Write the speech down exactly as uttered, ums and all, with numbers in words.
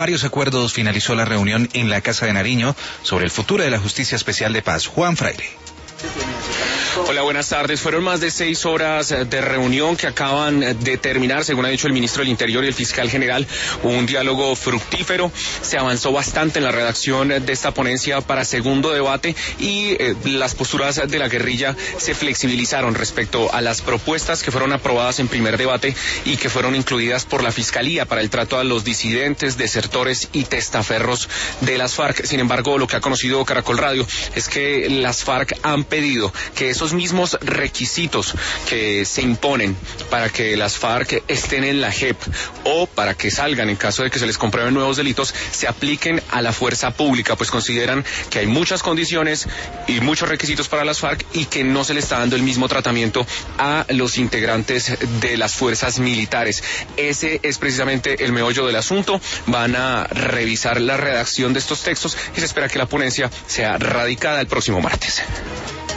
Varios acuerdos finalizó la reunión en la Casa de Nariño sobre el futuro de la Justicia Especial de Paz. Juan Fraile. Hola, buenas tardes. Fueron más de seis horas de reunión que acaban de terminar, según ha dicho el ministro del Interior y el fiscal general, un diálogo fructífero. Se avanzó bastante en la redacción de esta ponencia para segundo debate y eh, las posturas de la guerrilla se flexibilizaron respecto a las propuestas que fueron aprobadas en primer debate y que fueron incluidas por la Fiscalía para el trato a los disidentes, desertores y testaferros de las FARC. Sin embargo, lo que ha conocido Caracol Radio es que las FARC han pedido que esos mismos requisitos que se imponen para que las FARC estén en la J E P o para que salgan en caso de que se les comprueben nuevos delitos, se apliquen a la fuerza pública, pues consideran que hay muchas condiciones y muchos requisitos para las FARC y que no se le está dando el mismo tratamiento a los integrantes de las fuerzas militares. Ese es precisamente el meollo del asunto. Van a revisar la redacción de estos textos y se espera que la ponencia sea radicada el próximo martes.